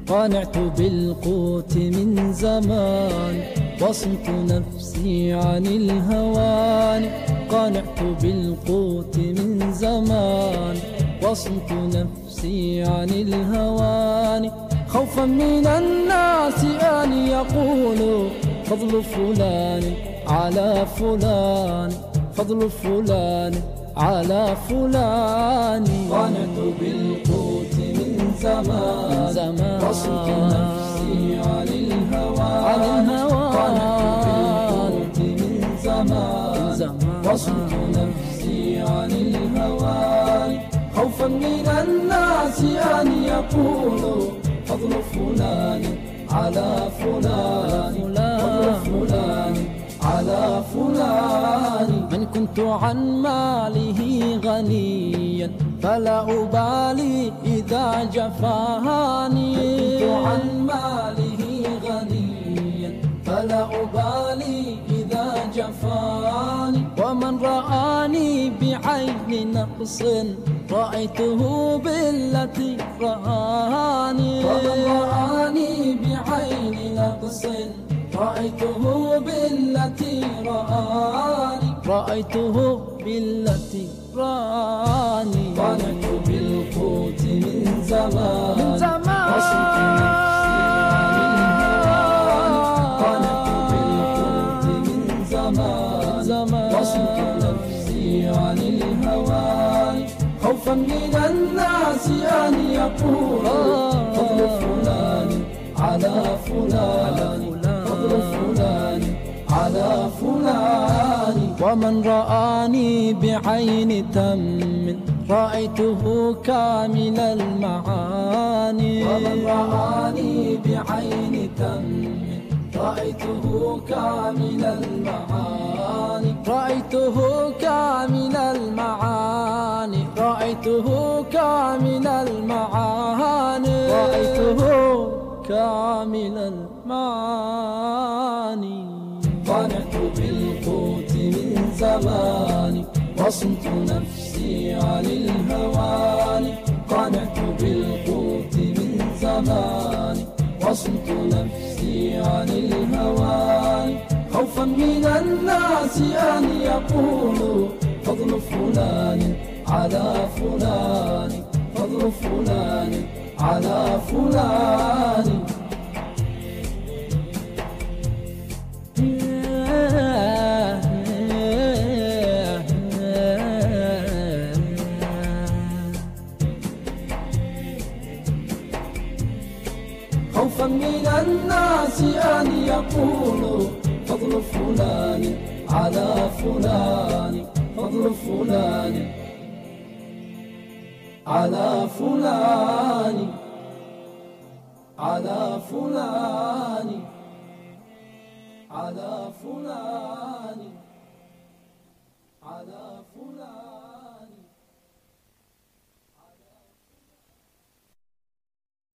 قانعت بالقوت من زمان، وصمت نفسي عن الهوان. قانعت بالقوت من زمان، وصمت نفسي عن الهوان. خوفا من الناس أن يقولوا فضل فلان على فلان، فضل فلان على فلان. قانعت بالقوت من زمان، وصمت نفسي عن الهوان. قانعت بالقوت من زمان، وصمت نفسي عن الهوان. خوفا من الناس أن يقولوا فضل فلان على فلان، فضل فلان على فلان. من كنت عن ماله غنيا فلا أبالي إذا جفاني. كنت عن ماله غنيا فلا أبالي إذا جفاني. ومن رآني بعين نقص رأيته بالتي رآني. ومن رآني بعين نقص رأيته بالتي رآني. رأيته بالتي رآني. قانعت بالقوت من زمان، وصمت نفسي عن الهوان. خوفا من الناس أن يقولوا فضل فلان على فلان، فضل فلان على فلان. ومن رآني بعين تم رأيته كامل المعاني. ومن رآني بعين تم رأيته كامل المعاني. رأيته كامل المعاني. رأيته كامل المعاني. رأيته كامل المعاني. قانعت بالقوت من زمان، وصمت نفسي عن الهوان. قانعت بالقوت من زمان، وصمت نفسي عن الهوان. خوفا من الناس أن يقولوا فضل فلان على فلان، فضل فلان على فلان. خوفا من الناس أن يقولوا فضل فلان على فلان، فضل فلان على فلان، على فلان على فلان.